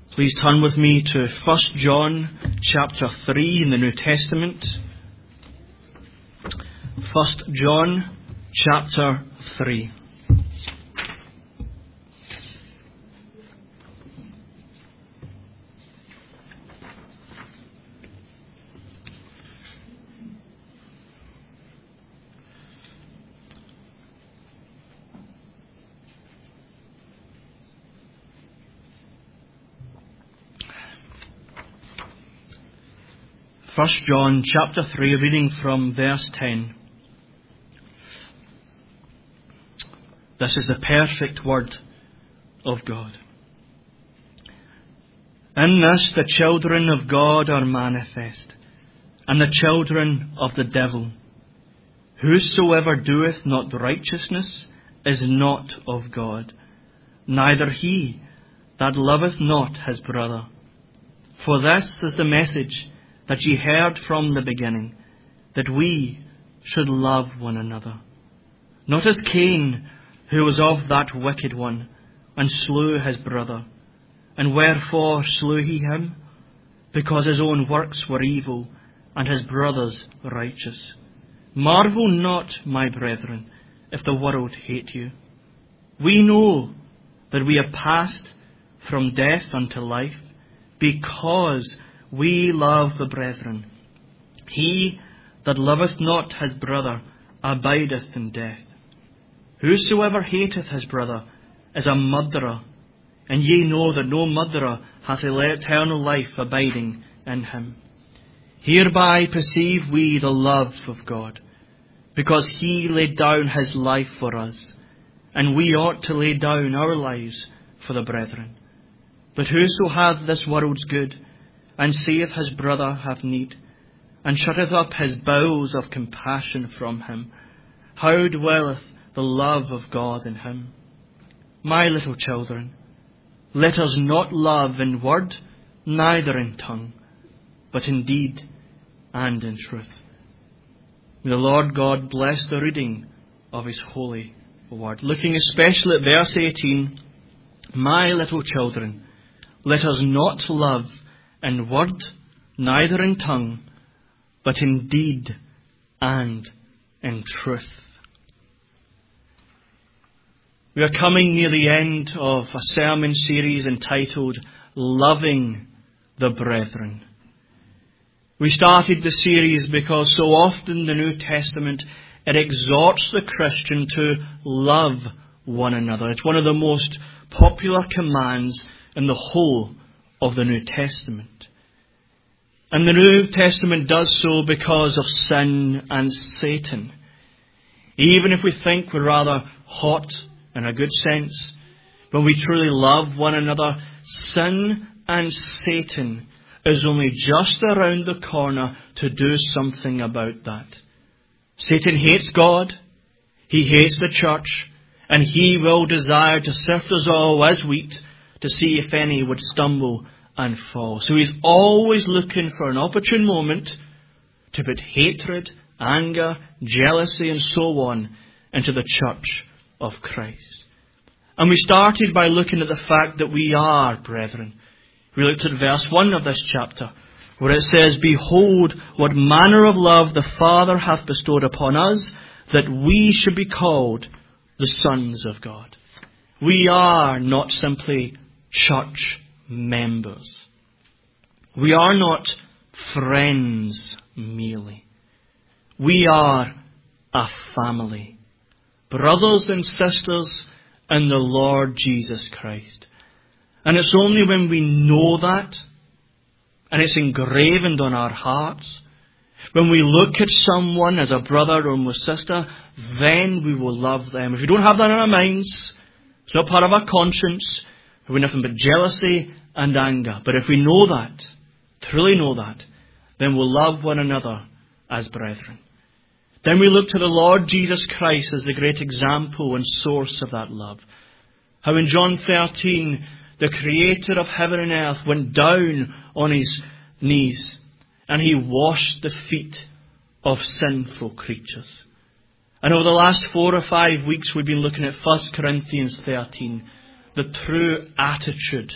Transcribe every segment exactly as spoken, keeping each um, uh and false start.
Please turn with me to First John chapter three in the New Testament. First John chapter three. First John chapter three, reading from verse ten. This is the perfect word of God. In this the children of God are manifest, and the children of the devil. Whosoever doeth not righteousness is not of God, neither he that loveth not his brother. For this is the message that ye heard from the beginning, that we should love one another. Not as Cain, who was of that wicked one, and slew his brother. And wherefore slew he him? Because his own works were evil, and his brother's righteous. Marvel not, my brethren, if the world hate you. We know that we have passed from death unto life, because we love the brethren. He that loveth not his brother abideth in death. Whosoever hateth his brother is a murderer, and ye know that no murderer hath eternal life abiding in him. Hereby perceive we the love of God, because he laid down his life for us, and we ought to lay down our lives for the brethren. But whoso hath this world's good, and seeth his brother have need, and shutteth up his bowels of compassion from him, how dwelleth the love of God in him? My little children, let us not love in word, neither in tongue, but in deed and in truth. May the Lord God bless the reading of his holy word. Looking especially at verse eighteen, my little children, let us not love in word, neither in tongue, but in deed and in truth. We are coming near the end of a sermon series entitled Loving the Brethren. We started the series because so often the New Testament, it exhorts the Christian to love one another. It's one of the most popular commands in the whole of the New Testament. And the New Testament does so because of sin and Satan. Even if we think we're rather hot in a good sense, when we truly love one another, sin and Satan is only just around the corner to do something about that. Satan hates God, he hates the church, and he will desire to sift us all as wheat to see if any would stumble and fall. So he's always looking for an opportune moment to put hatred, anger, jealousy and so on into the church of Christ. And we started by looking at the fact that we are brethren. We looked at verse one of this chapter, where it says, Behold, what manner of love the Father hath bestowed upon us, that we should be called the sons of God. We are not simply church members. We are not friends merely. We are a family. Brothers and sisters in the Lord Jesus Christ. And it's only when we know that, and it's engraved on our hearts, when we look at someone as a brother or a sister, then we will love them. If we don't have that in our minds, it's not part of our conscience, we're nothing but jealousy and anger. But if we know that, truly know that, then we'll love one another as brethren. Then we look to the Lord Jesus Christ as the great example and source of that love. How in John thirteen, the Creator of heaven and earth went down on his knees and he washed the feet of sinful creatures. And over the last four or five weeks we've been looking at First Corinthians thirteen, the true attitude,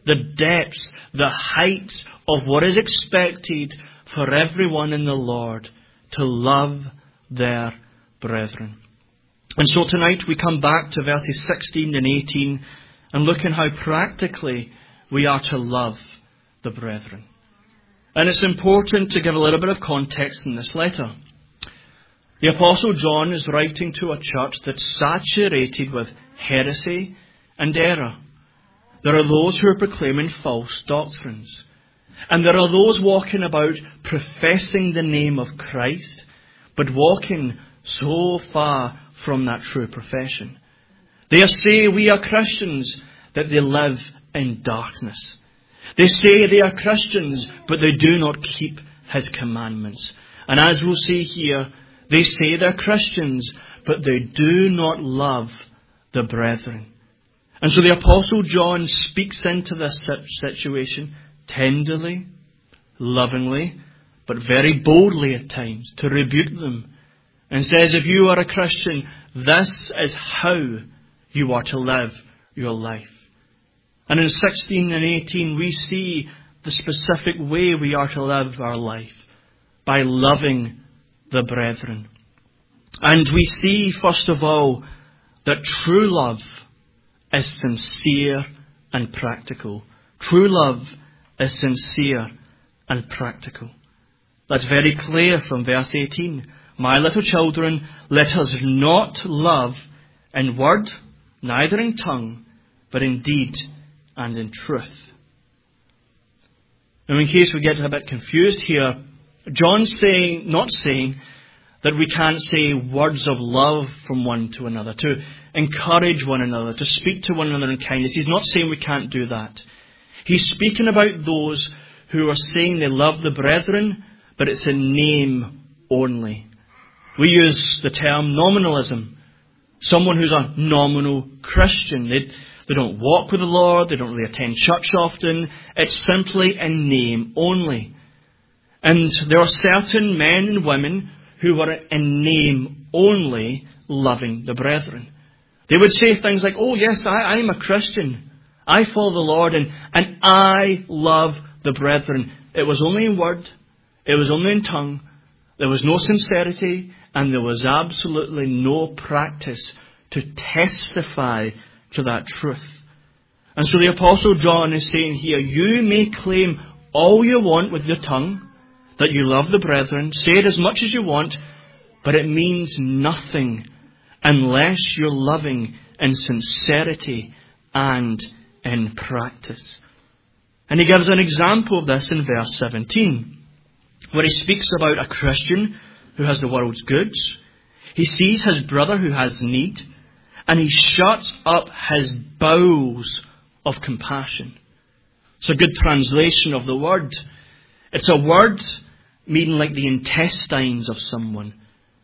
the depths, the heights of what is expected for everyone in the Lord to love their brethren. And so tonight we come back to verses sixteen and eighteen and look at how practically we are to love the brethren. And it's important to give a little bit of context in this letter. The Apostle John is writing to a church that's saturated with heresy and error. There are those who are proclaiming false doctrines. And there are those walking about professing the name of Christ, but walking so far from that true profession. They say we are Christians, that they live in darkness. They say they are Christians, but they do not keep His commandments. And as we'll see here, they say they're Christians, but they do not love the brethren. And so the Apostle John speaks into this situation tenderly, lovingly, but very boldly at times, to rebuke them. And says, if you are a Christian, this is how you are to live your life. And in sixteen and eighteen, we see the specific way we are to live our life, by loving the brethren. And we see, first of all, that true love is sincere and practical. True love is sincere and practical. That's very clear from verse eighteen. My little children, let us not love in word, neither in tongue, but in deed and in truth. Now, in case we get a bit confused here, John's saying, not saying that we can't say words of love from one to another, to encourage one another, to speak to one another in kindness. He's not saying we can't do that. He's speaking about those who are saying they love the brethren, but it's in name only. We use the term nominalism. Someone who's a nominal Christian. They, they don't walk with the Lord. They don't really attend church often. It's simply in name only. And there are certain men and women who are in name only loving the brethren. They would say things like, oh yes, I, I'm a Christian. I follow the Lord and, and I love the brethren. It was only in word. It was only in tongue. There was no sincerity. And there was absolutely no practice to testify to that truth. And so the Apostle John is saying here, you may claim all you want with your tongue, that you love the brethren, say it as much as you want, but it means nothing unless you're loving in sincerity and in practice. And he gives an example of this in verse seventeen, where he speaks about a Christian who has the world's goods. He sees his brother who has need, and he shuts up his bowels of compassion. It's a good translation of the word. It's a word meaning like the intestines of someone,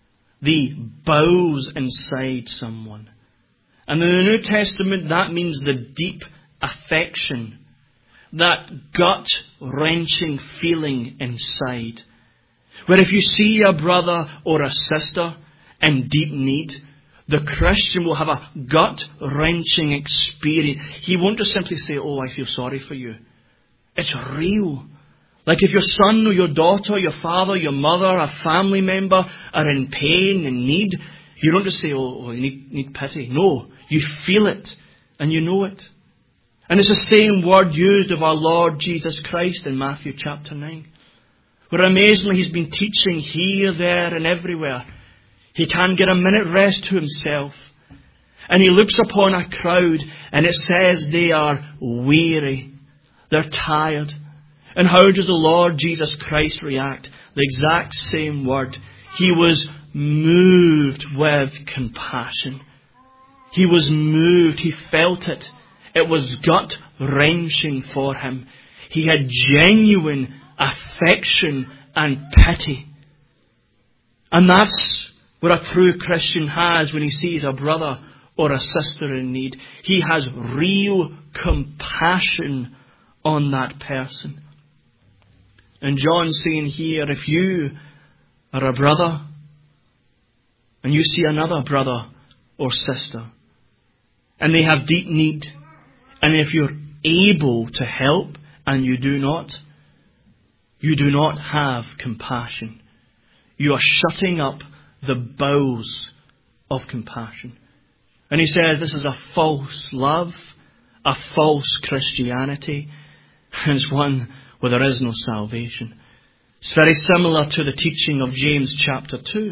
the bowels inside someone. And in the New Testament, that means the deep affection, that gut-wrenching feeling inside. Where if you see a brother or a sister in deep need, the Christian will have a gut-wrenching experience. He won't just simply say, oh, I feel sorry for you. It's real. Like if your son or your daughter, your father, your mother, a family member are in pain and need, you don't just say, oh, oh you need, need pity. No, you feel it and you know it. And it's the same word used of our Lord Jesus Christ in Matthew chapter nine. Where amazingly he's been teaching here, there and everywhere. He can't get a minute rest to himself. And he looks upon a crowd and it says they are weary. They're tired. And how does the Lord Jesus Christ react? The exact same word. He was moved with compassion. He was moved. He felt it. It was gut-wrenching for him. He had genuine affection and pity. And that's what a true Christian has when he sees a brother or a sister in need. He has real compassion on that person. And John's saying here, if you are a brother and you see another brother or sister and they have deep need, and if you're able to help and you do not, you do not have compassion. You are shutting up the bowels of compassion. And he says this is a false love, a false Christianity, and it's one where there is no salvation. It's very similar to the teaching of James chapter two,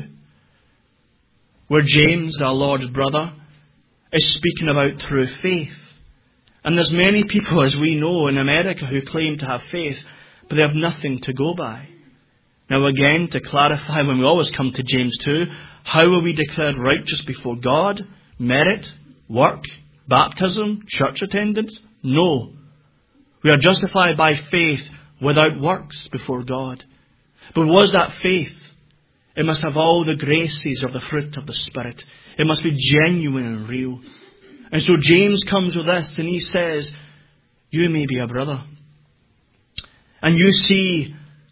where James, our Lord's brother, is speaking about true faith. And there's many people, as we know, in America who claim to have faith, but they have nothing to go by. Now again, to clarify, when we always come to James two, how are we declared righteous before God? Merit, work, baptism, church attendance? No. We are justified by faith without works before God. But was that faith? It must have all the graces of the fruit of the Spirit. It must be genuine and real. And so James comes with this and he says, you may be a brother. And you see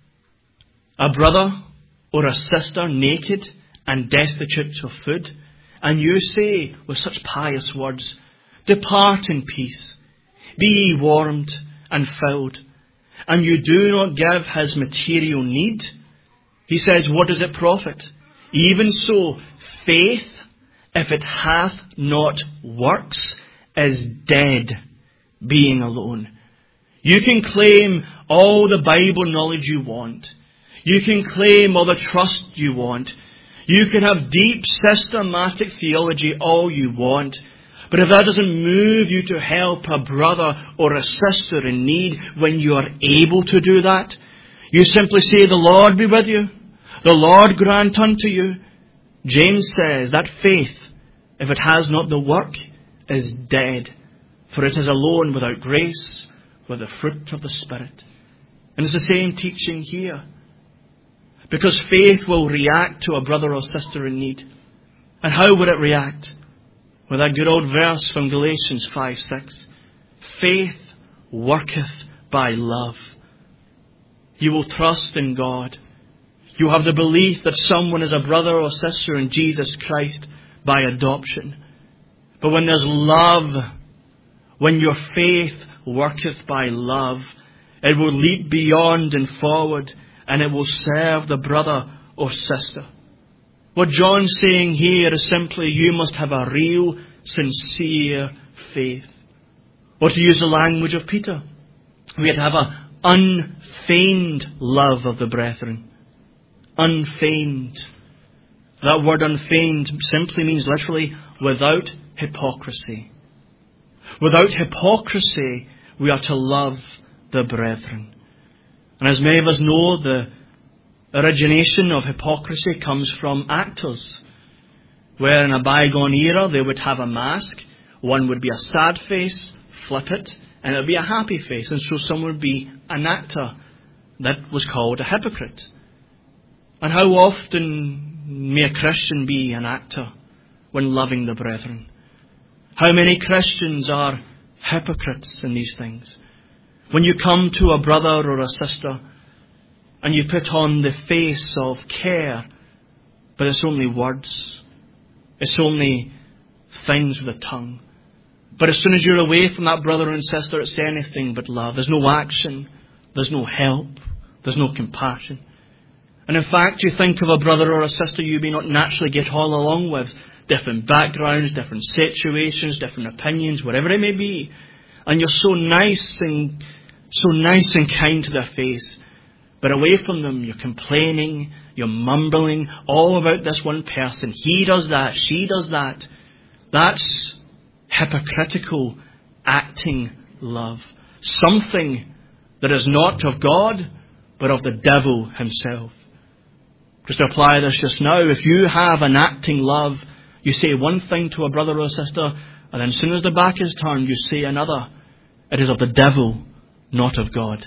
a brother or a sister naked and destitute of food. And you say with such pious words, depart in peace. Be ye warmed and filled. And you do not give his material need. He says, what does it profit? Even so, faith, if it hath not works, is dead, being alone. You can claim all the Bible knowledge you want. You can claim all the trust you want. You can have deep systematic theology all you want. But if that doesn't move you to help a brother or a sister in need when you are able to do that, you simply say, the Lord be with you. The Lord grant unto you. James says that faith, if it has not the work, is dead. For it is alone without grace, with the fruit of the Spirit. And it's the same teaching here. Because faith will react to a brother or sister in need. And how would it react? With that good old verse from Galatians five six. Faith worketh by love. You will trust in God. You have the belief that someone is a brother or sister in Jesus Christ by adoption. But when there's love, when your faith worketh by love, it will leap beyond and forward, and it will serve the brother or sister. What John's saying here is simply, you must have a real, sincere faith. Or to use the language of Peter, we have to have an unfeigned love of the brethren. Unfeigned. That word unfeigned simply means literally without hypocrisy. Without hypocrisy, we are to love the brethren. And as many of us know, the origination of hypocrisy comes from actors, where in a bygone era they would have a mask. One would be a sad face, flip it, and it would be a happy face. And so someone would be an actor that was called a hypocrite. And how often may a Christian be an actor when loving the brethren? How many Christians are hypocrites in these things? When you come to a brother or a sister and you put on the face of care, but it's only words. It's only things with a tongue. But as soon as you're away from that brother and sister, it's anything but love. There's no action. There's no help. There's no compassion. And in fact, you think of a brother or a sister you may not naturally get all along with. Different backgrounds, different situations, different opinions, whatever it may be. And you're so nice and so nice and kind to their face. But away from them, you're complaining, you're mumbling all about this one person. He does that, she does that. That's hypocritical acting love. Something that is not of God, but of the devil himself. Just to apply this just now, if you have an acting love, you say one thing to a brother or sister, and then as soon as the back is turned, you say another. It is of the devil, not of God.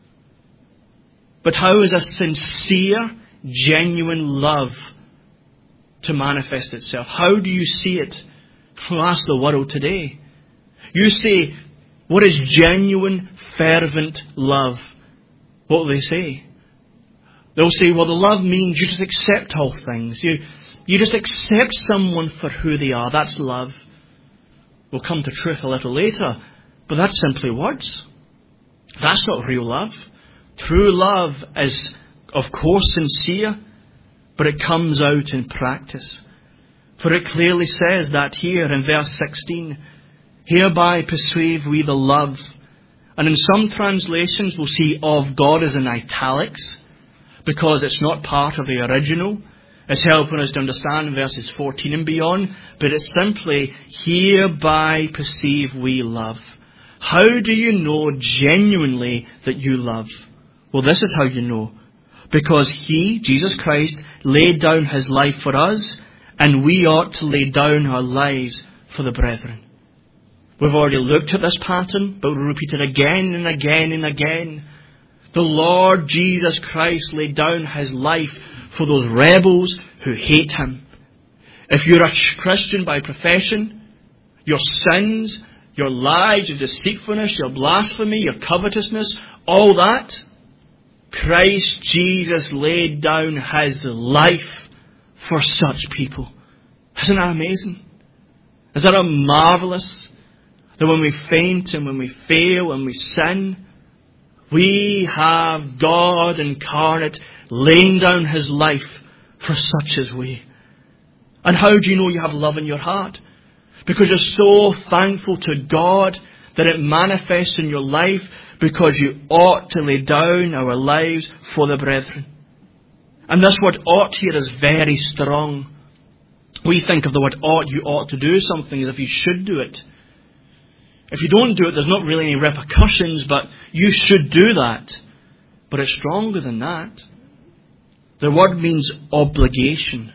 But how is a sincere, genuine love to manifest itself? How do you see it? Well, ask the world today. You say, what is genuine, fervent love? What will they say? They'll say, well, the love means you just accept all things. You, you just accept someone for who they are. That's love. We'll come to truth a little later. But that's simply words. That's not real love. True love is, of course, sincere, but it comes out in practice. For it clearly says that here in verse sixteen, hereby perceive we the love. And in some translations we'll see of God as in italics, because it's not part of the original. It's helping us to understand in verses fourteen and beyond, but it's simply, hereby perceive we love. How do you know genuinely that you love? Well, this is how you know. Because He, Jesus Christ, laid down His life for us, and we ought to lay down our lives for the brethren. We've already looked at this pattern, but we'll repeat it again and again and again. The Lord Jesus Christ laid down His life for those rebels who hate Him. If you're a Christian by profession, your sins, your lies, your deceitfulness, your blasphemy, your covetousness, all that, Christ Jesus laid down His life for such people. Isn't that amazing? Is that not marvellous? That when we faint and when we fail and we sin, we have God incarnate laying down His life for such as we. And how do you know you have love in your heart? Because you're so thankful to God that it manifests in your life, because you ought to lay down our lives for the brethren. And this word ought here is very strong. We think of the word ought, you ought to do something, as if you should do it. If you don't do it, there's not really any repercussions, but you should do that. But it's stronger than that. The word means obligation.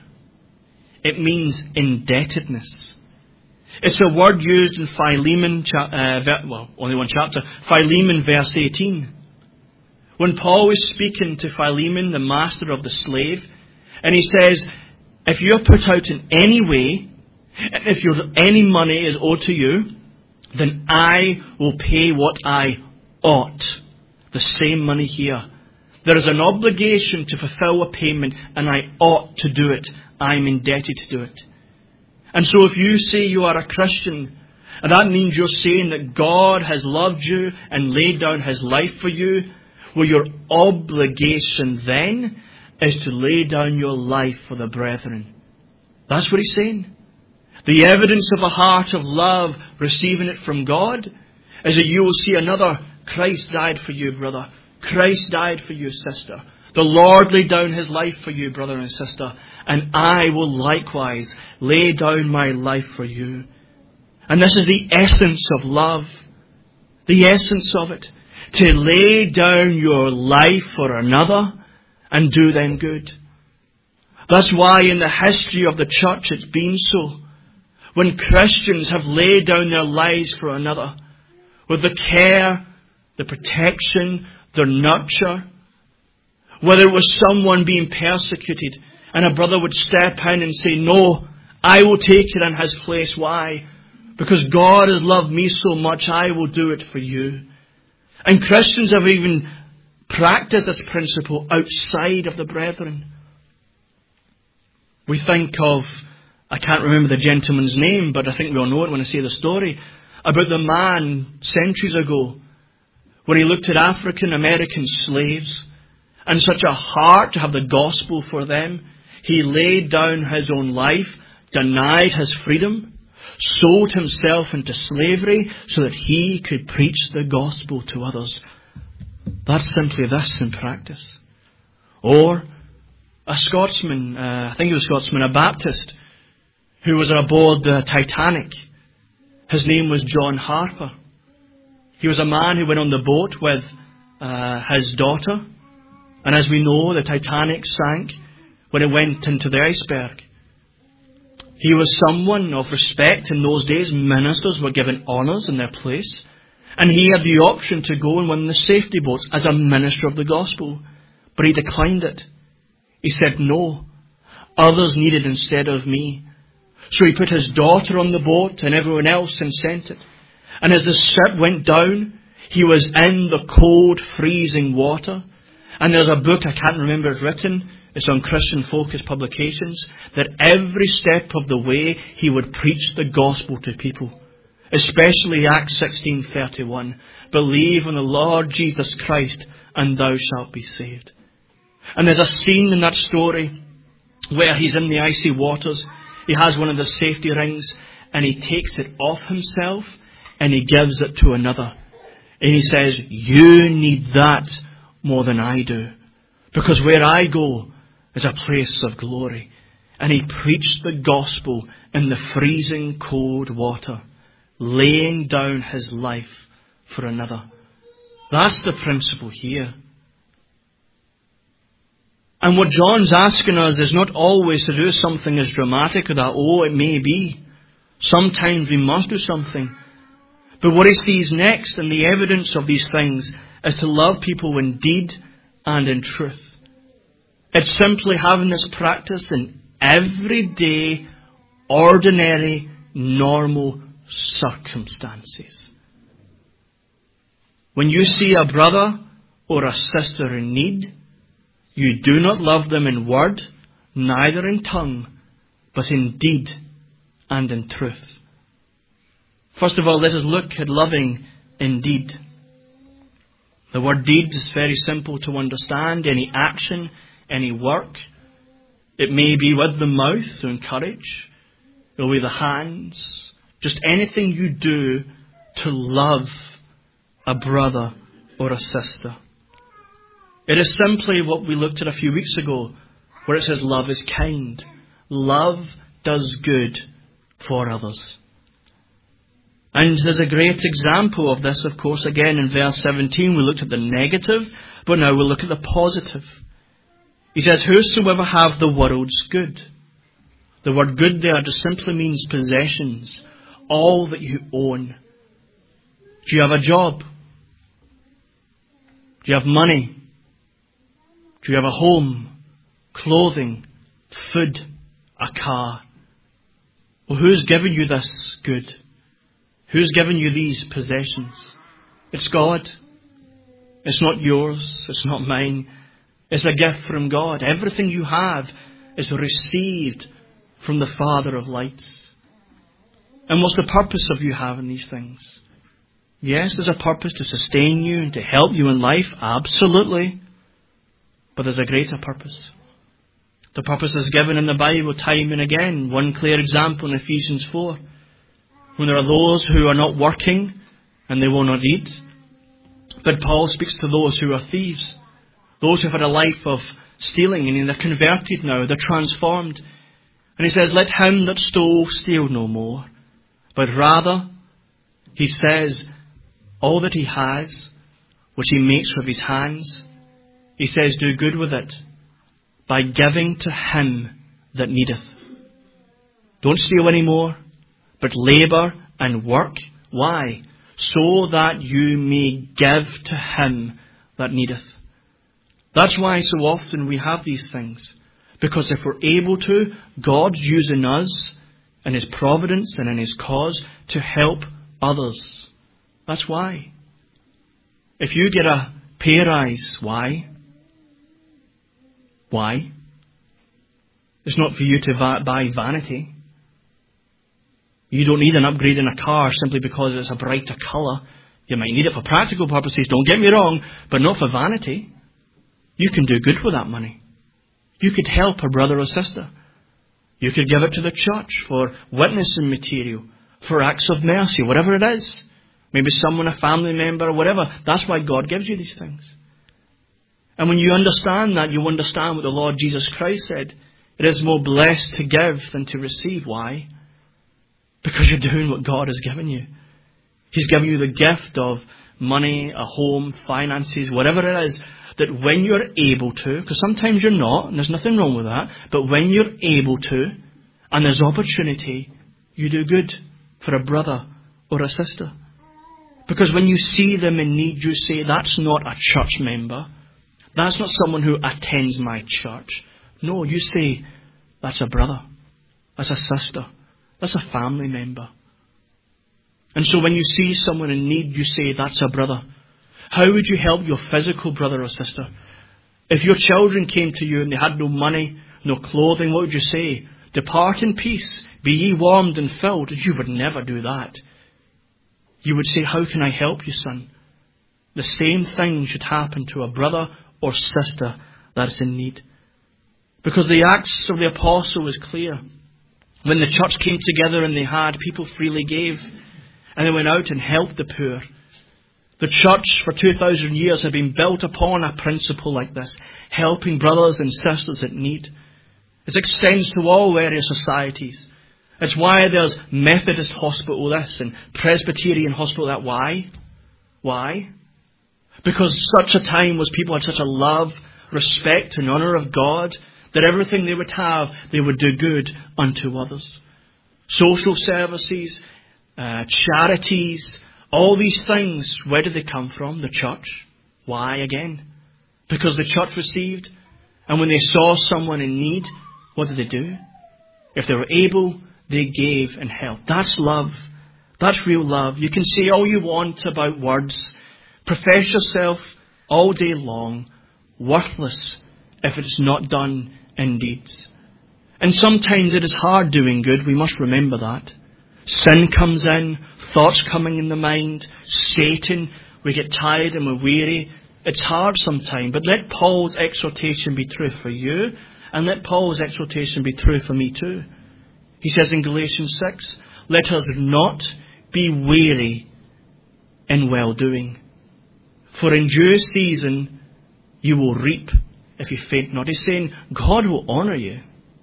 It means indebtedness. It's a word used in Philemon, uh, well, only one chapter, Philemon verse eighteen. When Paul was speaking to Philemon, the master of the slave, and he says, if you're put out in any way, and if your any money is owed to you, then I will pay what I ought. The same money here. There is an obligation to fulfill a payment, and I ought to do it. I'm indebted to do it. And so if you say you are a Christian, and that means you're saying that God has loved you and laid down His life for you, well, your obligation then is to lay down your life for the brethren. That's what he's saying. The evidence of a heart of love, receiving it from God, is that you will see another, Christ died for you, brother. Christ died for you, sister. The Lord laid down His life for you, brother and sister. And I will likewise lay down my life for you. And this is the essence of love. The essence of it. To lay down your life for another and do them good. That's why in the history of the church it's been so. When Christians have laid down their lives for another, with the care, the protection, the nurture, whether it was someone being persecuted and a brother would step in and say, no, I will take it in his place. Why? Because God has loved me so much, I will do it for you. And Christians have even practiced this principle outside of the brethren. We think of, I can't remember the gentleman's name, but I think we all know it when I say the story, about the man centuries ago when he looked at African American slaves and such a heart to have the gospel for them. He laid down his own life, denied his freedom, sold himself into slavery so that he could preach the gospel to others. That's simply this in practice. Or a Scotsman, uh, I think he was a Scotsman, a Baptist, who was aboard the Titanic. His name was John Harper. He was a man who went on the boat with uh, his daughter. And as we know, the Titanic sank when it went into the iceberg. He was someone of respect. In those days, ministers were given honours in their place. And he had the option to go and win the safety boats as a minister of the gospel. But he declined it. He said, no, others need it instead of me. So he put his daughter on the boat and everyone else and sent it. And as the ship went down, he was in the cold, freezing water. And there's a book, I can't remember it's written, it's on Christian Focus Publications, that every step of the way he would preach the gospel to people. Especially Acts sixteen thirty-one. Believe on the Lord Jesus Christ and thou shalt be saved. And there's a scene in that story where he's in the icy waters. He has one of the safety rings and he takes it off himself and he gives it to another. And he says, you need that more than I do. Because where I go is a place of glory. And he preached the gospel in the freezing cold water, laying down his life for another. That's the principle here. And what John's asking us is not always to do something as dramatic as that. Oh, it may be. Sometimes we must do something. But what he sees next, and the evidence of these things, is to love people in deed and in truth. It's simply having this practice in everyday, ordinary, normal circumstances. When you see a brother or a sister in need, you do not love them in word, neither in tongue, but in deed and in truth. First of all, let us look at loving in deed. The word deed is very simple to understand. Any action, any work. It may be with the mouth to encourage, or with the hands. Just anything you do to love a brother or a sister. It is simply what we looked at a few weeks ago, where it says love is kind. Love does good for others. And there's a great example of this, of course, again in verse seventeen. We looked at the negative, but now we'll look at the positive. He says, whosoever have the world's good. The word good there just simply means possessions. All that you own. Do you have a job? Do you have money? Do you have a home, clothing, food, a car? Well, who's given you this good? Who's given you these possessions? It's God. It's not yours. It's not mine. It's a gift from God. Everything you have is received from the Father of lights. And what's the purpose of you having these things? Yes, there's a purpose to sustain you and to help you in life. Absolutely. But there's a greater purpose. The purpose is given in the Bible time and again. One clear example in Ephesians four. When there are those who are not working and they will not eat. But Paul speaks to those who are thieves. Those who have had a life of stealing and they're converted now. They're transformed. And he says, let him that stole steal no more. But rather, he says, all that he has, which he makes with his hands, he says, do good with it by giving to him that needeth. Don't steal anymore, but labour and work. Why? So that you may give to him that needeth. That's why so often we have these things. Because if we're able to, God's using us in his providence and in his cause to help others. That's why. If you get a pay rise, why? Why? It's not for you to va- buy vanity. You don't need an upgrade in a car simply because it's a brighter colour. You might need it for practical purposes, don't get me wrong, but not for vanity. You can do good with that money. You could help a brother or sister. You could give it to the church for witnessing material, for acts of mercy, whatever it is. Maybe someone, a family member or whatever. That's why God gives you these things. And when you understand that, you understand what the Lord Jesus Christ said. It is more blessed to give than to receive. Why? Because you're doing what God has given you. He's given you the gift of money, a home, finances, whatever it is, that when you're able to, because sometimes you're not, and there's nothing wrong with that, but when you're able to, and there's opportunity, you do good for a brother or a sister. Because when you see them in need, you say, that's not a church member. That's not someone who attends my church. No, you say, that's a brother. That's a sister. That's a family member. And so when you see someone in need, you say, that's a brother. How would you help your physical brother or sister? If your children came to you and they had no money, no clothing, what would you say? Depart in peace, be ye warmed and filled. You would never do that. you would say, how can I help you, son? The same thing should happen to a brother or sister that is in need. Because the Acts of the Apostle is clear. When the church came together and they had, people freely gave. And they went out and helped the poor. The church for two thousand years had been built upon a principle like this. Helping brothers and sisters in need. It extends to all area societies. It's why there's Methodist hospital this and Presbyterian hospital that. Why? Why? Because such a time was people had such a love, respect and honour of God that everything they would have, they would do good unto others. Social services, uh, charities, all these things, where did they come from? The church. Why again? Because the church received, and when they saw someone in need, what did they do? If they were able, they gave and helped. That's love. That's real love. You can say all you want about words. Profess yourself all day long. Worthless if it is not done in deeds. And sometimes it is hard doing good. We must remember that. Sin comes in. Thoughts coming in the mind. Satan. We get tired and we're weary. It's hard sometimes. But let Paul's exhortation be true for you. And let Paul's exhortation be true for me too. He says in Galatians six, let us not be weary in well-doing. For in due season you will reap if you faint not. He's saying God will honour you.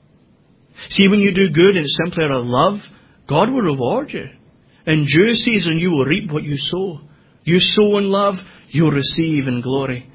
See, when you do good and it's simply out of love, God will reward you. In due season you will reap what you sow. You sow in love, you'll receive in glory.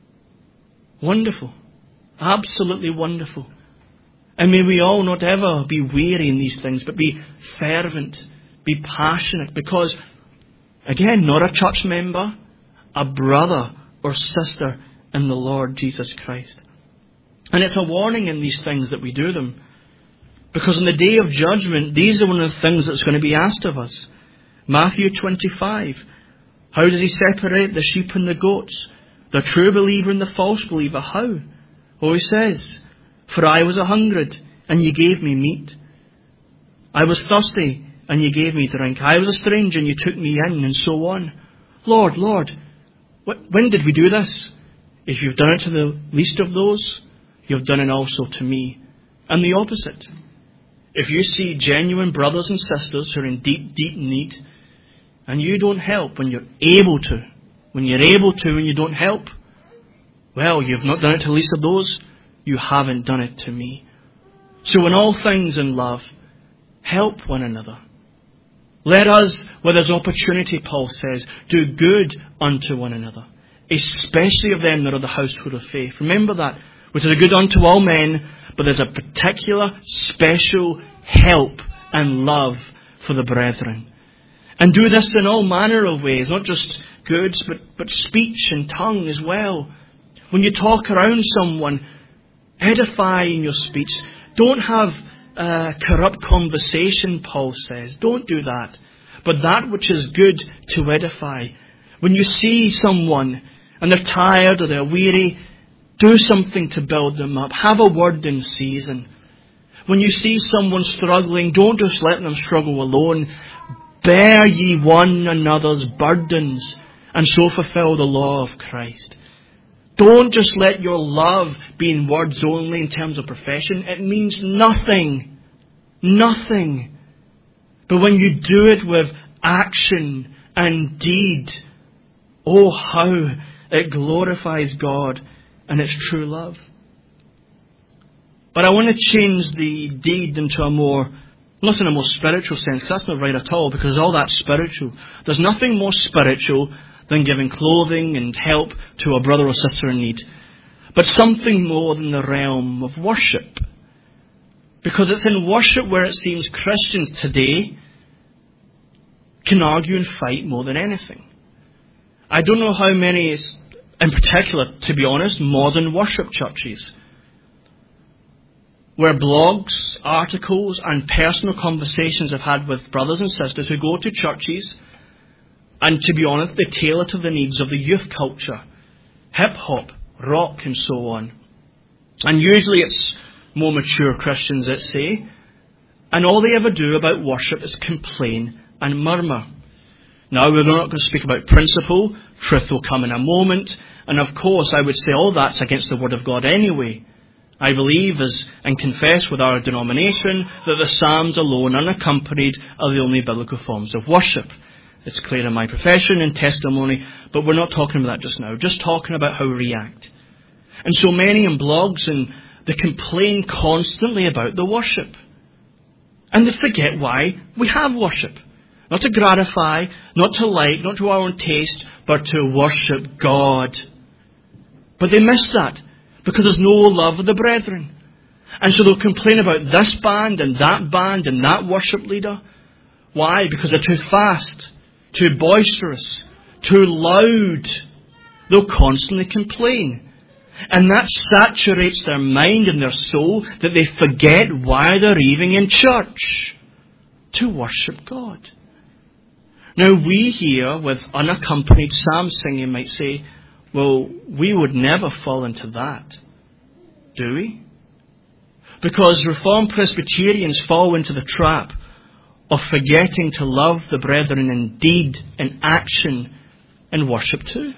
Wonderful. Absolutely wonderful. And may we all not ever be weary in these things, but be fervent, be passionate, because, again, not a church member, a brother or sister in the Lord Jesus Christ. And it's a warning in these things that we do them. Because on the day of judgment, these are one of the things that's going to be asked of us. Matthew twenty-five. How does he separate the sheep and the goats? The true believer and the false believer? How? Oh, he says, for I was a hungered, and ye gave me meat. I was thirsty, and ye gave me drink. I was a stranger, and ye took me in, and so on. Lord, Lord, when did we do this? If you've done it to the least of those, you've done it also to me. And the opposite. If you see genuine brothers and sisters who are in deep, deep need, and you don't help when you're able to, when you're able to and you don't help, well, you've not done it to the least of those, you haven't done it to me. So in all things in love, help one another. Let us, where there's opportunity, Paul says, do good unto one another, especially of them that are the household of faith. Remember that, which is a good unto all men, but there's a particular special help and love for the brethren. And do this in all manner of ways, not just goods, but, but speech and tongue as well. When you talk around someone, edify in your speech. Don't have uh, corrupt conversation, Paul says. Don't do that. But that which is good to edify. When you see someone and they're tired or they're weary, do something to build them up. Have a word in season. When you see someone struggling, don't just let them struggle alone. Bear ye one another's burdens, and so fulfill the law of Christ. Don't just let your love be in words only in terms of profession. It means nothing. Nothing. But when you do it with action and deed, oh how it glorifies God and it's true love. But I want to change the deed into a more, not in a more spiritual sense, because that's not right at all, because all that's spiritual. There's nothing more spiritual than giving clothing and help to a brother or sister in need. But something more than the realm of worship. Because it's in worship where it seems Christians today can argue and fight more than anything. I don't know how many, in particular, to be honest, modern worship churches, where blogs, articles and personal conversations I've had with brothers and sisters who go to churches, and to be honest, they tailor to the needs of the youth culture, hip-hop, rock and so on. And usually it's more mature Christians that say, and all they ever do about worship is complain and murmur. Now, we're not going to speak about principle. Truth will come in a moment. And of course, I would say all that's against the Word of God anyway. I believe as and confess with our denomination that the Psalms alone, unaccompanied, are the only biblical forms of worship. It's clear in my profession and testimony, but we're not talking about that just now. Just talking about how we react. And so many in blogs, and they complain constantly about the worship. And they forget why we have worship. Not to gratify, not to like, not to our own taste, but to worship God. But they miss that because there's no love of the brethren. And so they'll complain about this band and that band and that worship leader. Why? Because they're too fast, too boisterous, too loud. They'll constantly complain. And that saturates their mind and their soul that they forget why they're even in church. To worship God. Now we here with unaccompanied psalm singing might say, well, we would never fall into that. Do we? Because Reformed Presbyterians fall into the trap of forgetting to love the brethren in deed, in action, and worship too.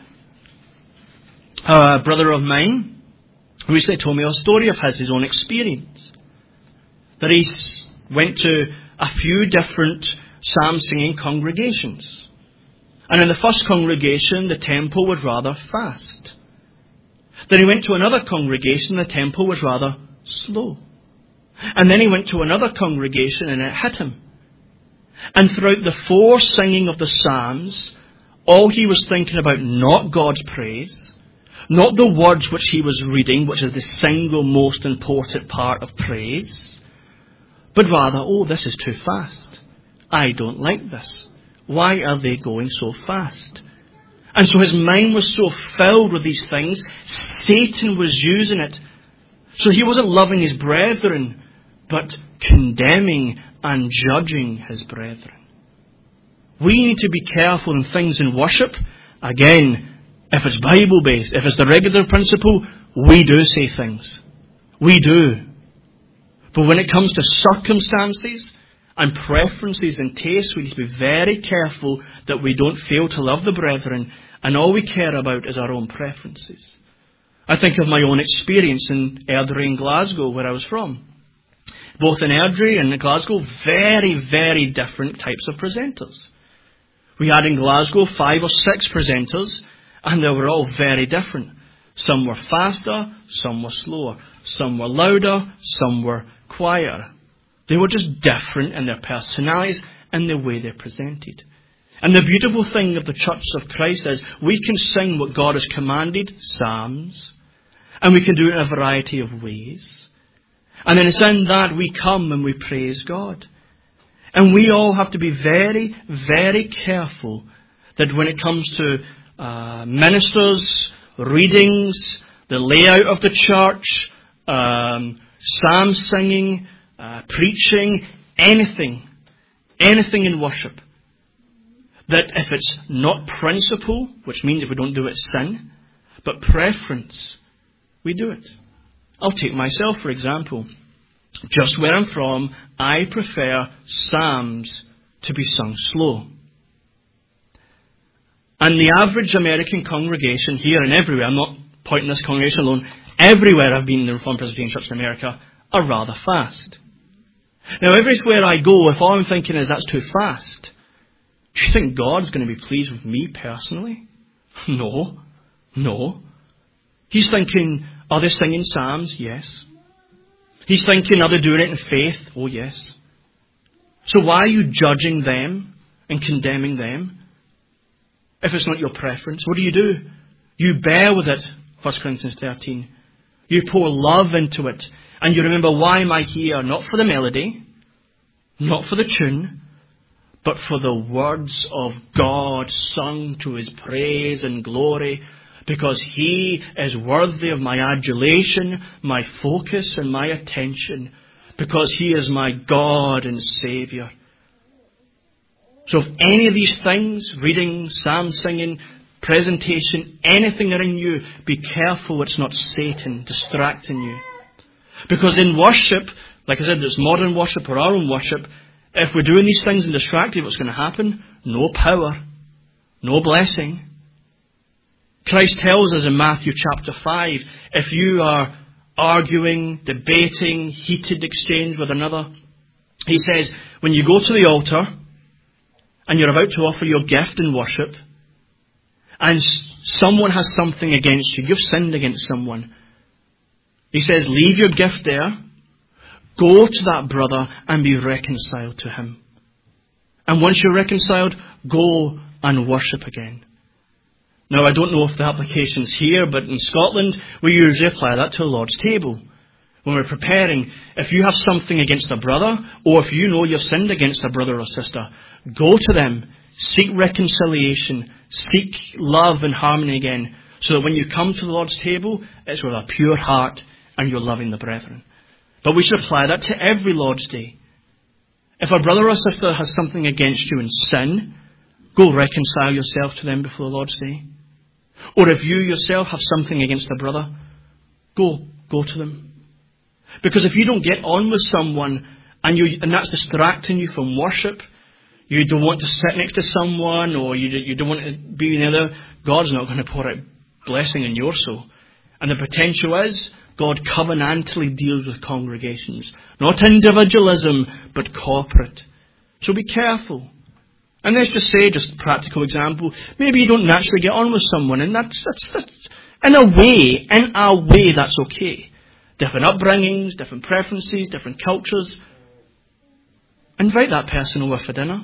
A brother of mine recently told me a story of his, his own experience. That he went to a few different psalm singing congregations. And in the first congregation, the tempo was rather fast. Then he went to another congregation, the tempo was rather slow. And then he went to another congregation and it hit him. And throughout the four singing of the psalms, all he was thinking about not God's praise, not the words which he was reading, which is the single most important part of praise, but rather, oh, this is too fast. I don't like this. Why are they going so fast? And so his mind was so filled with these things, Satan was using it. So he wasn't loving his brethren, but condemning and judging his brethren. We need to be careful in things in worship. Again, if it's Bible-based, if it's the regular principle, we do say things. We do. But when it comes to circumstances and preferences and tastes, we need to be very careful that we don't fail to love the brethren and all we care about is our own preferences. I think of my own experience in Airdrie and Glasgow, where I was from. Both in Airdrie and in Glasgow, very, very different types of presenters. We had in Glasgow five or six presenters, and they were all very different. Some were faster, some were slower. Some were louder, some were quieter. They were just different in their personalities and the way they presented. And the beautiful thing of the Church of Christ is we can sing what God has commanded, psalms, and we can do it in a variety of ways. And then it's in that we come and we praise God. And we all have to be very, very careful that when it comes to uh, ministers, readings, the layout of the church, um, psalm singing, uh, preaching, anything, anything in worship, that if it's not principle, which means if we don't do it, sin, but preference, we do it. I'll take myself, for example. Just where I'm from, I prefer psalms to be sung slow. And the average American congregation here and everywhere, I'm not pointing this congregation alone, everywhere I've been in the Reformed Presbyterian Church in America, are rather fast. Now, everywhere I go, if all I'm thinking is that's too fast, do you think God's going to be pleased with me personally? No. No. He's thinking, are they singing psalms? Yes. He's thinking, are they doing it in faith? Oh, yes. So why are you judging them and condemning them if it's not your preference? What do you do? You bear with it, First Corinthians thirteen. You pour love into it. And you remember, why am I here? Not for the melody, not for the tune, but for the words of God sung to His praise and glory, because He is worthy of my adulation, my focus and my attention, because He is my God and Saviour. So if any of these things, reading, psalm singing, presentation, anything are in you, be careful it's not Satan distracting you. Because in worship, like I said, it's modern worship or our own worship, if we're doing these things and distracted, what's going to happen? No power. no blessing. Christ tells us in Matthew chapter five, if you are arguing, debating, heated exchange with another, he says, when you go to the altar and you're about to offer your gift in worship, and someone has something against you, you've sinned against someone, he says, leave your gift there, go to that brother and be reconciled to him. And once you're reconciled, go and worship again. Now, I don't know if the application's here, but in Scotland, we usually apply that to the Lord's table. When we're preparing, if you have something against a brother, or if you know you've sinned against a brother or sister, go to them, seek reconciliation, seek love and harmony again, so that when you come to the Lord's table, it's with a pure heart and you're loving the brethren. But we should apply that to every Lord's Day. If a brother or sister has something against you in sin, go reconcile yourself to them before the Lord's Day. Or if you yourself have something against a brother, go, go to them. Because if you don't get on with someone and you and that's distracting you from worship, you don't want to sit next to someone, or you you don't want to be near there, God's not going to pour out blessing in your soul. And the potential is God covenantally deals with congregations. Not individualism, but corporate. So be careful. And let's just say, just a practical example, maybe you don't naturally get on with someone, and that's, that's, that's in a way, in a way that's okay. Different upbringings, different preferences, different cultures. Invite that person over for dinner.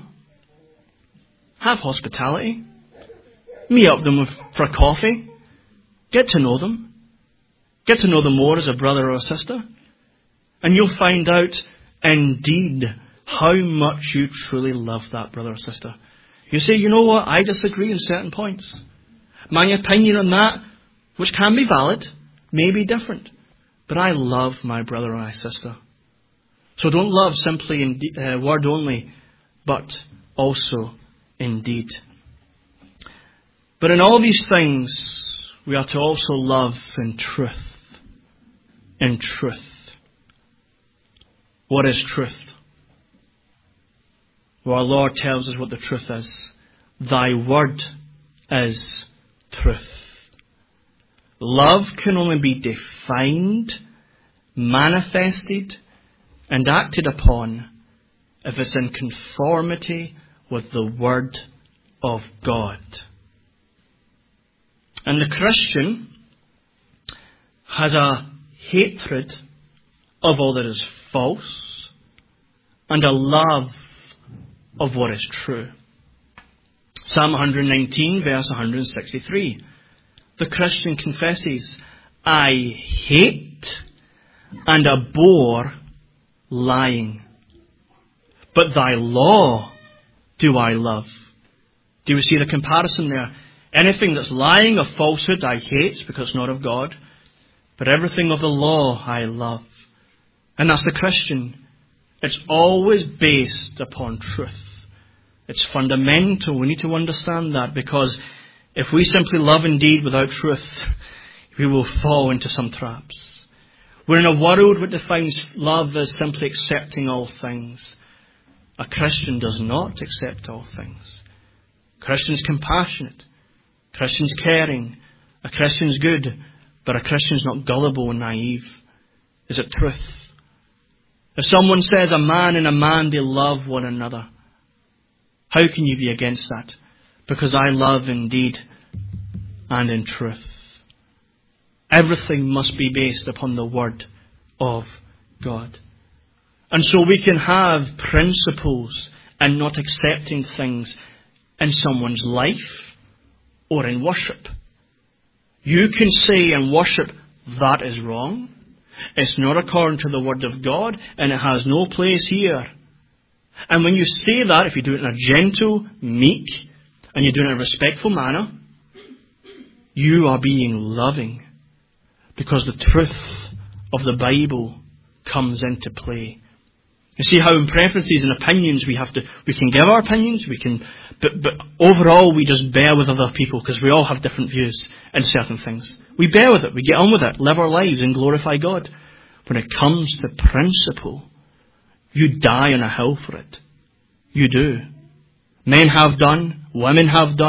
Have hospitality. Meet up with them for a coffee. Get to know them. Get to know them more as a brother or a sister. And you'll find out, indeed, how much you truly love that brother or sister. You say, you know what, I disagree on certain points. My opinion on that, which can be valid, may be different. But I love my brother or my sister. So don't love simply in uh, word only, but also in deed. But in all these things, we are to also love in truth. In truth. What is truth? Well, our Lord tells us what the truth is. Thy word is truth. Love can only be defined, manifested, and acted upon if it's in conformity with the Word of God. And the Christian has a hatred of all that is false and a love of what is true. Psalm one nineteen, verse one sixty-three. The Christian confesses, I hate and abhor lying, but thy law do I love. Do we see the comparison there? Anything that's lying or falsehood I hate because it's not of God, but everything of the law I love. And that's the Christian. It's always based upon truth. It's fundamental. We need to understand that, because if we simply love indeed without truth, we will fall into some traps. We're in a world which defines love as simply accepting all things. A Christian does not accept all things. A Christian's compassionate. A Christian's caring. A Christian's good. But a Christian's not gullible and naive. Is it truth? If someone says a man and a man, they love one another, how can you be against that? Because I love in deed and in truth. Everything must be based upon the Word of God. And so we can have principles and not accepting things in someone's life or in worship. You can say in worship, that is wrong. It's not according to the Word of God, and it has no place here. And when you say that, if you do it in a gentle, meek, and you do it in a respectful manner, you are being loving, because the truth of the Bible comes into play. You see how in preferences and opinions we have to, we can give our opinions, we can, but, but overall we just bear with other people, because we all have different views in certain things. We bear with it, we get on with it, live our lives and glorify God. When it comes to principle, you die on a hill for it. You do. Men have done, women have done,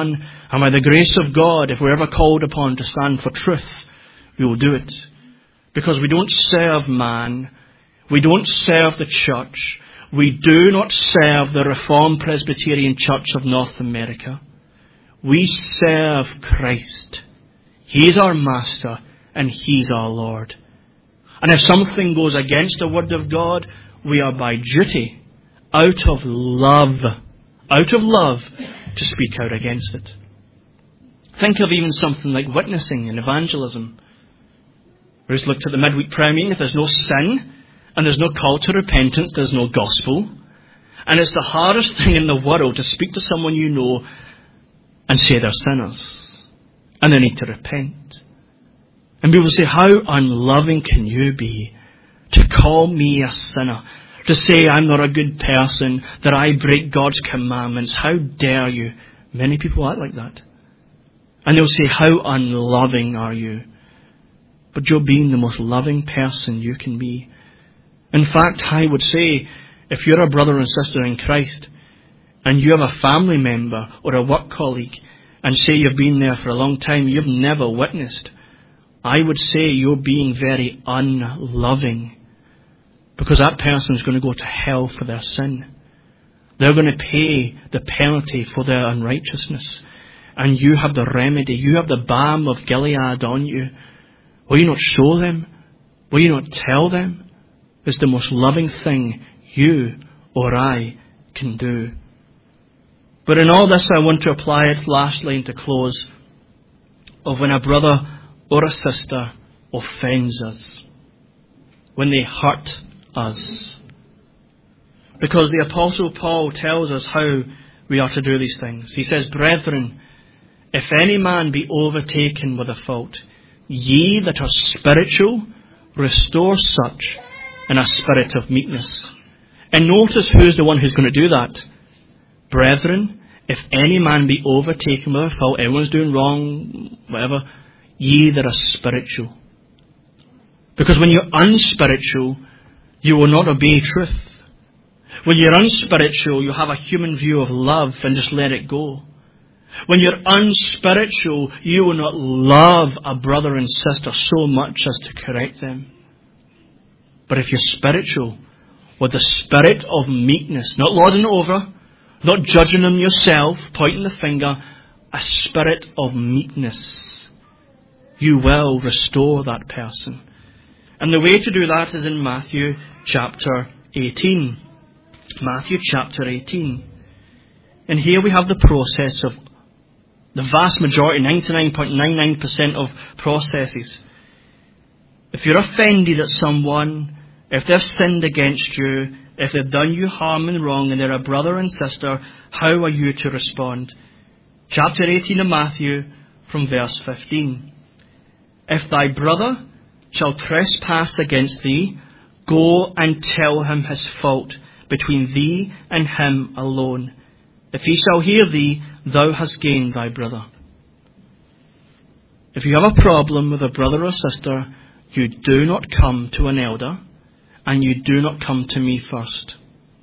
And by the grace of God, if we're ever called upon to stand for truth, we will do it. Because we don't serve man. We don't serve the church. We do not serve the Reformed Presbyterian Church of North America. We serve Christ. He's our Master and He's our Lord. And if something goes against the Word of God, we are by duty, out of love, out of love, to speak out against it. Think of even something like witnessing and evangelism. We just looked at the midweek prayer meeting. If there's no sin and there's no call to repentance, there's no gospel. And it's the hardest thing in the world to speak to someone you know and say they're sinners and they need to repent. And people say, how unloving can you be to call me a sinner? To say I'm not a good person, that I break God's commandments. How dare you? Many people act like that. And they'll say, how unloving are you? But you're being the most loving person you can be. In fact, I would say, if you're a brother and sister in Christ, and you have a family member or a work colleague, and say you've been there for a long time, you've never witnessed, I would say you're being very unloving. Because that person's going to go to hell for their sin. They're going to pay the penalty for their unrighteousness. And you have the remedy. You have the balm of Gilead on you. Will you not show them? Will you not tell them? It's the most loving thing you or I can do. But in all this, I want to apply it lastly and to close, of when a brother or a sister offends us, when they hurt us. Because the Apostle Paul tells us how we are to do these things. He says, brethren, if any man be overtaken with a fault, ye that are spiritual, restore such in a spirit of meekness. And notice who's the one who's going to do that. Brethren, if any man be overtaken with a fault, everyone's doing wrong, whatever, ye that are spiritual. Because when you're unspiritual, you will not obey truth. When you're unspiritual, you have a human view of love and just let it go. When you're unspiritual, you will not love a brother and sister so much as to correct them. But if you're spiritual, with the spirit of meekness, not lording over, not judging them yourself, pointing the finger, a spirit of meekness, you will restore that person. And the way to do that is in Matthew chapter eighteen. Matthew chapter eighteen. And here we have the process of the vast majority, ninety-nine point nine nine percent of processes. If you're offended at someone, if they've sinned against you, if they've done you harm and wrong, and they're a brother and sister, how are you to respond? Chapter eighteen of Matthew, from verse fifteen. If thy brother shall trespass against thee, go and tell him his fault between thee and him alone. If he shall hear thee, thou hast gained thy brother. If you have a problem with a brother or sister, you do not come to an elder, and you do not come to me first.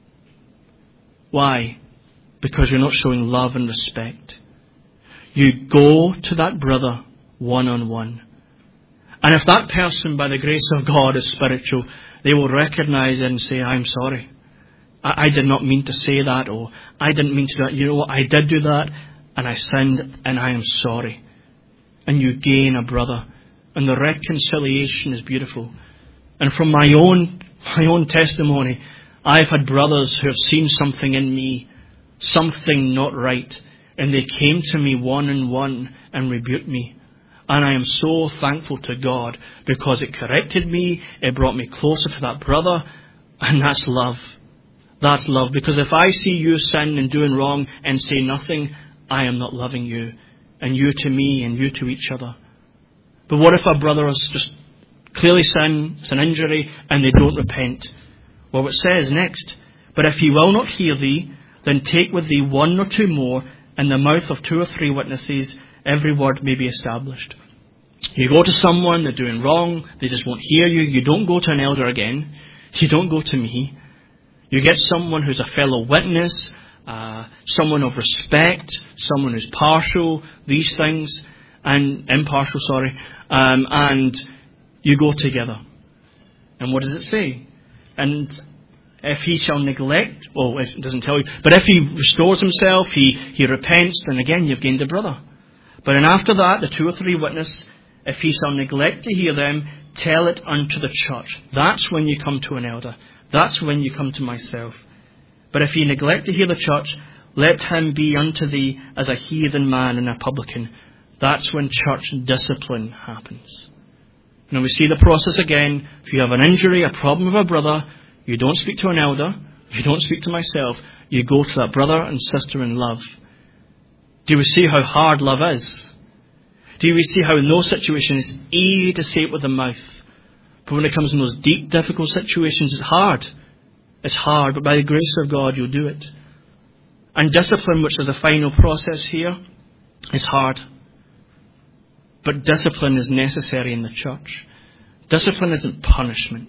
Why? Because you're not showing love and respect. You go to that brother one-on-one. And if that person, by the grace of God, is spiritual, they will recognize it and say, I'm sorry. I, I did not mean to say that, or I didn't mean to do that. You know what? I did do that, and I sinned, and I am sorry. And you gain a brother. And the reconciliation is beautiful. And from my own, my own testimony, I've had brothers who have seen something in me, something not right, and they came to me one-on-one and rebuked me. And I am so thankful to God, because it corrected me, it brought me closer to that brother, and that's love. That's love. Because if I see you sin and doing wrong and say nothing, I am not loving you. And you to me and you to each other. But what if a brother has just clearly sinned, it's an injury, and they don't repent? Well, it says next, but if he will not hear thee, then take with thee one or two more, in the mouth of two or three witnesses, every word may be established. You go to someone, they're doing wrong, they just won't hear you. You don't go to an elder again. You don't go to me. You get someone who's a fellow witness, uh, someone of respect, someone who's partial, these things, and impartial, sorry, um, and you go together. And what does it say? And if he shall neglect, well, it doesn't tell you, but if he restores himself, he, he repents, then again you've gained a brother. But then after that, the two or three witness, if he shall neglect to hear them, tell it unto the church. That's when you come to an elder. That's when you come to myself. But if he neglect to hear the church, let him be unto thee as a heathen man and a publican. That's when church discipline happens. Now we see the process again. If you have an injury, a problem with a brother, you don't speak to an elder, you don't speak to myself, you go to that brother and sister in love. Do we see how hard love is? Do we see how in those situations it's easy to say it with the mouth, but when it comes in those deep, difficult situations, it's hard. It's hard, but by the grace of God, you'll do it. And discipline, which is the final process here, is hard. But discipline is necessary in the church. Discipline isn't punishment.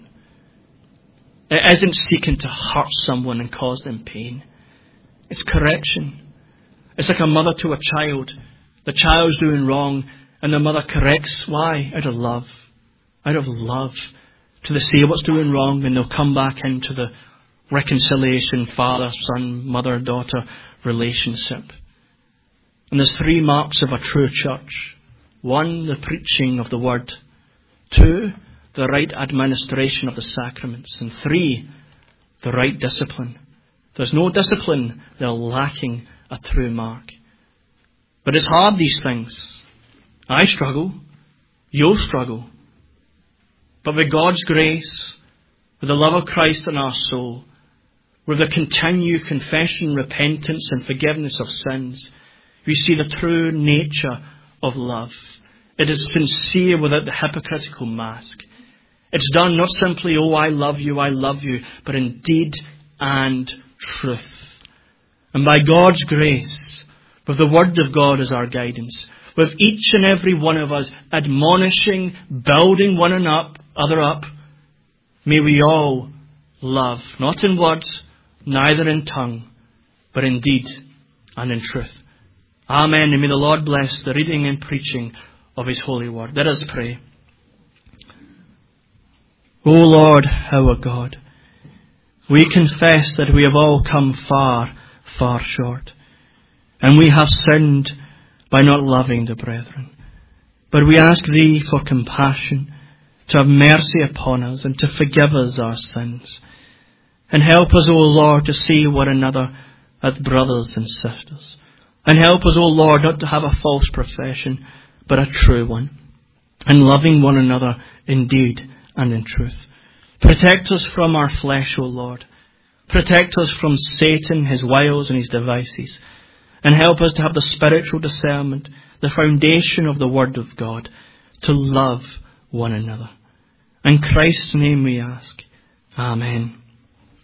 It isn't seeking to hurt someone and cause them pain. It's correction. It's like a mother to a child. The child's doing wrong, and the mother corrects. Why? Out of love. Out of love. To they see what's doing wrong, and they'll come back into the reconciliation, father, son, mother, daughter relationship. And there's three marks of a true church. One, the preaching of the word. Two, the right administration of the sacraments. And three, the right discipline. If there's no discipline, they're lacking a true mark. But it's hard, these things. I struggle. You'll struggle. But with God's grace, with the love of Christ in our soul, with the continued confession, repentance and forgiveness of sins, we see the true nature of love. It is sincere without the hypocritical mask. It's done not simply, oh, I love you, I love you, but in deed and truth. And by God's grace, with the Word of God as our guidance, with each and every one of us admonishing, building one another up, may we all love, not in words, neither in tongue, but in deed and in truth. Amen. And may the Lord bless the reading and preaching of His holy word. Let us pray. O Lord, our God, we confess that we have all come far, far short, and we have sinned by not loving the brethren. But we ask Thee for compassion, to have mercy upon us and to forgive us our sins. And help us, O Lord, to see one another as brothers and sisters. And help us, O Lord, not to have a false profession, but a true one. And loving one another in deed and in truth. Protect us from our flesh, O Lord. Protect us from Satan, his wiles and his devices. And help us to have the spiritual discernment, the foundation of the Word of God, to love one another. In Christ's name we ask. Amen.